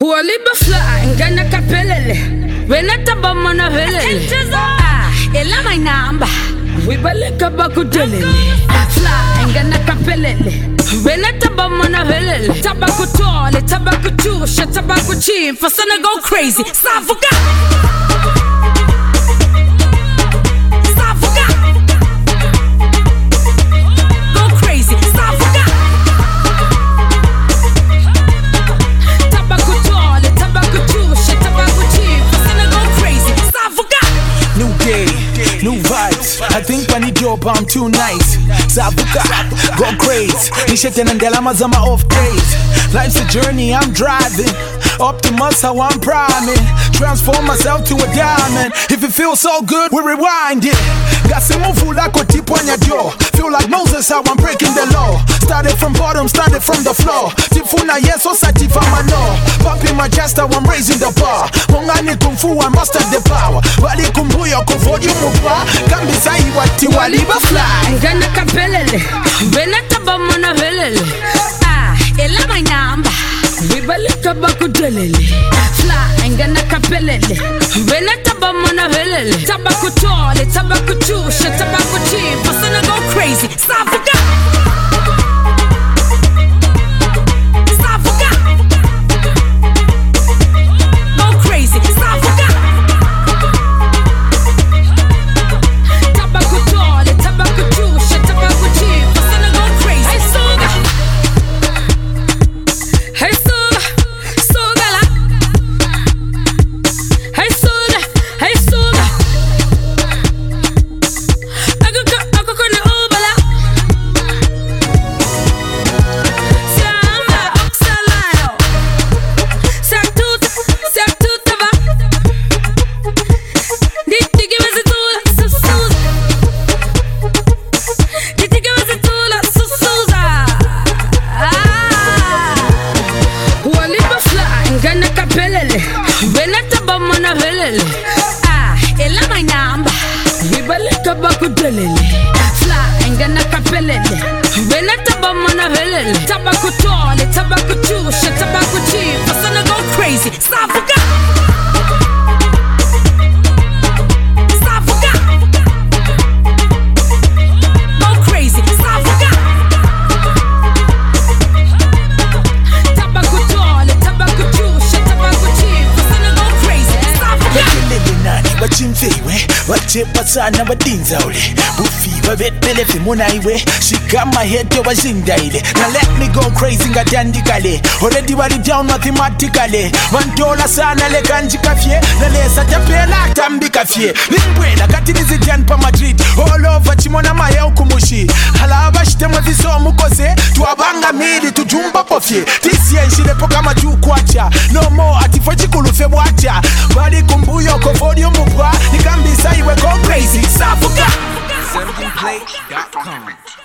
Waliba fly ngana kapelele Venata bamana velele Ela my number Wibaleka bakudelele Fly ngana kapelele Venata bamana velele Tabaku tole, tabaku chusha, tabaku chin Fasana go crazy, Savuka New vibes, I think I need your bomb too nice. Savuka, go crazy. Nishete nandela mazama off days. Life's a journey, I'm driving. Optimus, how I'm priming. Transform myself to a diamond. If it feels so good, we rewind it. Got some move like a tip on your jaw. Feel like Moses, how I'm breaking the law. Started from bottom, started from the floor. Tifuna, yes, so satifama no. Pumping my chest, how I'm raising the bar. Mongani kung fu, I mastered the power. Wali kumbuyo, kuvodio mupwa. Kambisa iwati waliba fly. Ngana kapelele, venata bamana velele. Ela my number. Wibaleka bakudelele. Fly, ngana kapelele. Venata bamana velele. Tabaku tole, tabaku chusha, tabaku chin. Fasana go crazy, Savuka. Venata bamana velele. Ela my number. Wibaleka bakudelele. Fly ngana kapelele. Venata bamana velele. Tabaku tole, tabaku chusha, tabaku chin. Fasana go crazy, Savuka. Wachepa sana badinza ule Bufi wabetele fimuna iwe She got my head to wazinda ile Now let me go crazy ngatandikale Already wali down mathematically Vantola sana le kanji kafye Nalesa tapela tambi kafye Nimbwela katinizi dian pa Madrid All over chimona maye ukumushi Halaba shitema viso mukose Tuabanga mili tujumba pofye Tisye nshile kama juu kwacha No more atifochi kulufe wacha Wali kumbuyo kovodio mupwa Nikambisa iwe go crazy, Savuka. 17play.com